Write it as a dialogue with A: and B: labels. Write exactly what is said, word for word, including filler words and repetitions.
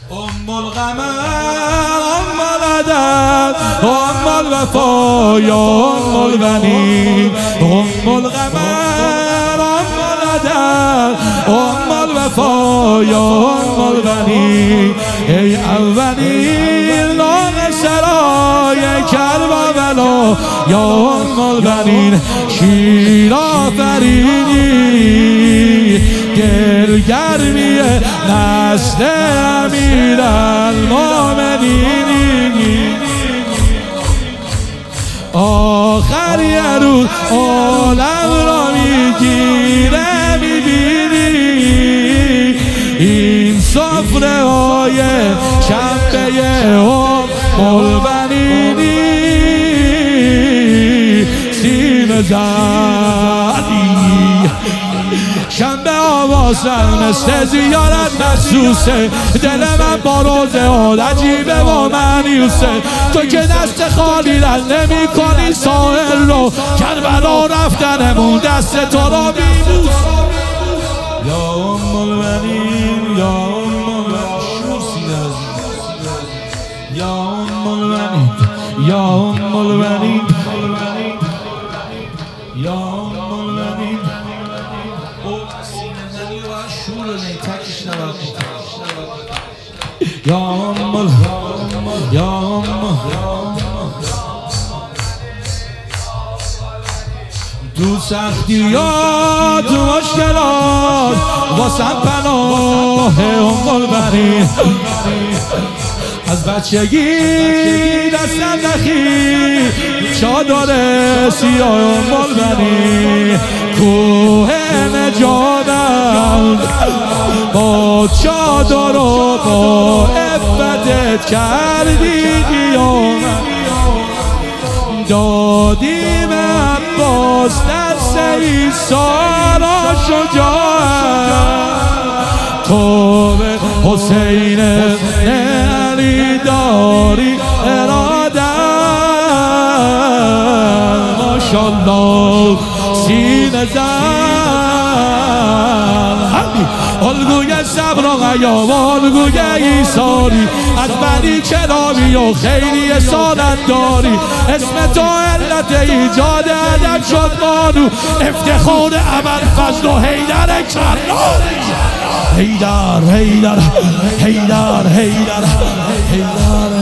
A: ام القمر ام العدد ام الوفا یا ام البنین ام القمر ام العدد ام الوفا یا ام البنین ای اولین لاغ سرای کربلا یا ام البنین شیر آفرینی دلگرمی نسل امیرالمومنین آخر یه روز عالم را میگیره میبینی این سفره های شنبه ام البنینی سینه زدی شنبه آوازن مثل زیارت محسوسه دل من با روزه ها عجیبه و معنیوسه تو که دست خالی رد نمی کنی ساحل رو کربلا رفتنمون دست تو را بیبوس یا ام البنین یا ام البنین یا ام البنین یا ام البنین یا ام البنین یا ام یا ام تو سختیات تو مشکلات واسم پناه ام البنین از بچگی دستم نخی چادر سیاه ام البنین کوه نجاتم با چادر و با عفتت کردی قیامت دادی به عباس دست عیسی را شجاعت تو به حسین علی داری ارادت ماشاءالله سینه زن الگوی صبر و غیاب الگوی ایثاری از بنی کلابی و خیلی سالت داری اسم تو علت ایجاد ادب شد بانو افتخار ابوالفضل و حیدر کراری حیدر حیدر حیدر حیدر حیدر